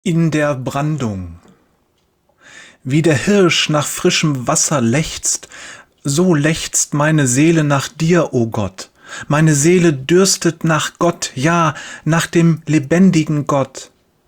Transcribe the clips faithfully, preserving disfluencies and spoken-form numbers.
In der Brandung. Wie der Hirsch nach frischem Wasser lechzt, so lechzt meine Seele nach dir, o Gott. Meine Seele dürstet nach Gott, ja, nach dem lebendigen Gott.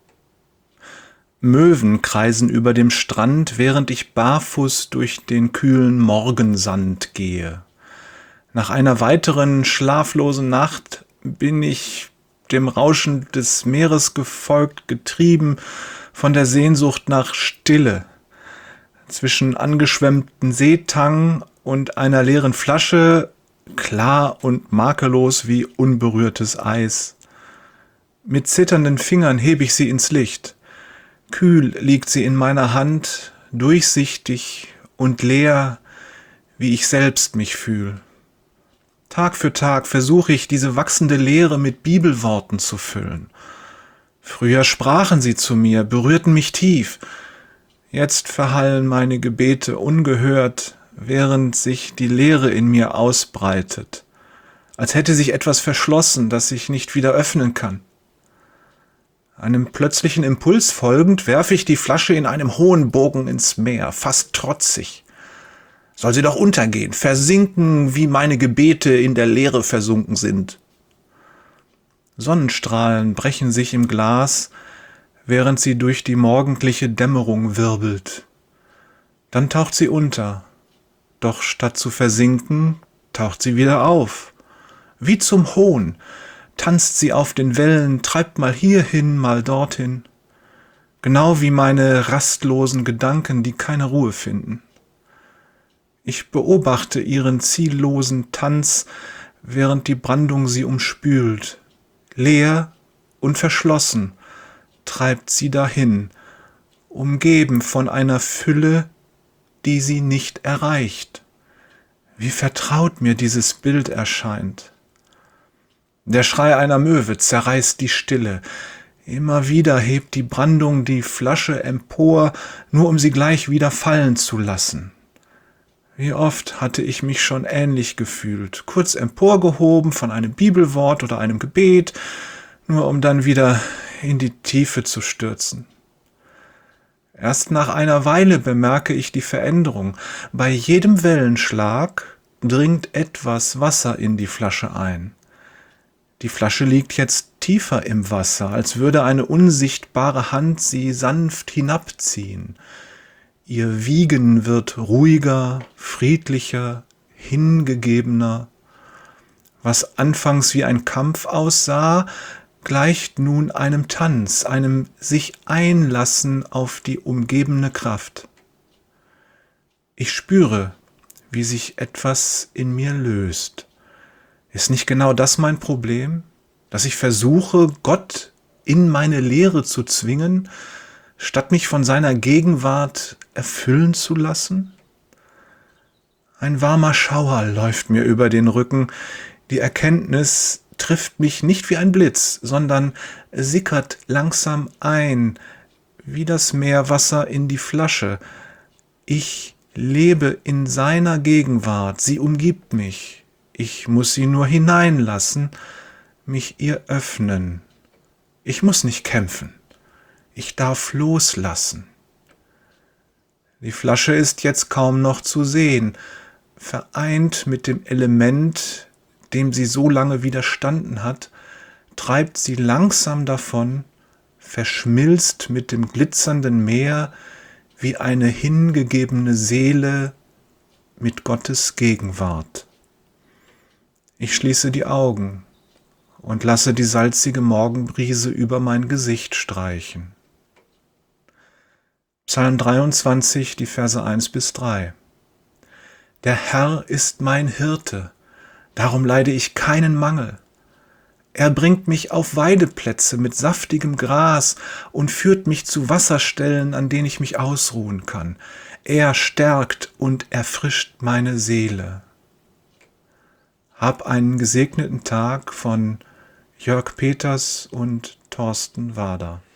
Möwen kreisen über dem Strand, während ich barfuß durch den kühlen Morgensand gehe. Nach einer weiteren schlaflosen Nacht bin ich dem Rauschen des Meeres gefolgt, getrieben von der Sehnsucht nach Stille. Zwischen angeschwemmten Seetang und einer leeren Flasche, klar und makellos wie unberührtes Eis. Mit zitternden Fingern hebe ich sie ins Licht. Kühl liegt sie in meiner Hand, durchsichtig und leer, wie ich selbst mich fühl. Tag für Tag versuche ich, diese wachsende Leere mit Bibelworten zu füllen. Früher sprachen sie zu mir, berührten mich tief. Jetzt verhallen meine Gebete ungehört, während sich die Leere in mir ausbreitet, als hätte sich etwas verschlossen, das sich nicht wieder öffnen kann. Einem plötzlichen Impuls folgend werfe ich die Flasche in einem hohen Bogen ins Meer, fast trotzig. Soll sie doch untergehen, versinken, wie meine Gebete in der Leere versunken sind. Sonnenstrahlen brechen sich im Glas, während sie durch die morgendliche Dämmerung wirbelt. Dann taucht sie unter, doch statt zu versinken, taucht sie wieder auf. Wie zum Hohn tanzt sie auf den Wellen, treibt mal hierhin, mal dorthin. Genau wie meine rastlosen Gedanken, die keine Ruhe finden. Ich beobachte ihren ziellosen Tanz, während die Brandung sie umspült. Leer und verschlossen treibt sie dahin, umgeben von einer Fülle, die sie nicht erreicht. Wie vertraut mir dieses Bild erscheint. Der Schrei einer Möwe zerreißt die Stille. Immer wieder hebt die Brandung die Flasche empor, nur um sie gleich wieder fallen zu lassen. Wie oft hatte ich mich schon ähnlich gefühlt, kurz emporgehoben von einem Bibelwort oder einem Gebet, nur um dann wieder in die Tiefe zu stürzen. Erst nach einer Weile bemerke ich die Veränderung. Bei jedem Wellenschlag dringt etwas Wasser in die Flasche ein. Die Flasche liegt jetzt tiefer im Wasser, als würde eine unsichtbare Hand sie sanft hinabziehen. Ihr Wiegen wird ruhiger, friedlicher, hingegebener. Was anfangs wie ein Kampf aussah, gleicht nun einem Tanz, einem sich einlassen auf die umgebende Kraft. Ich spüre, wie sich etwas in mir löst. Ist nicht genau das mein Problem, dass ich versuche, Gott in meine Leere zu zwingen, statt mich von seiner Gegenwart erfüllen zu lassen? Ein warmer Schauer läuft mir über den Rücken. Die Erkenntnis trifft mich nicht wie ein Blitz, sondern sickert langsam ein, wie das Meerwasser in die Flasche. Ich lebe in seiner Gegenwart, sie umgibt mich. Ich muss sie nur hineinlassen, mich ihr öffnen. Ich muss nicht kämpfen. Ich darf loslassen. Die Flasche ist jetzt kaum noch zu sehen, vereint mit dem Element, dem sie so lange widerstanden hat, treibt sie langsam davon, verschmilzt mit dem glitzernden Meer wie eine hingegebene Seele mit Gottes Gegenwart. Ich schließe die Augen und lasse die salzige Morgenbrise über mein Gesicht streichen. Psalm dreiundzwanzig, die Verse eins bis drei. Der Herr ist mein Hirte, darum leide ich keinen Mangel. Er bringt mich auf Weideplätze mit saftigem Gras und führt mich zu Wasserstellen, an denen ich mich ausruhen kann. Er stärkt und erfrischt meine Seele. Hab einen gesegneten Tag von Jörg Peters und Thorsten Wader.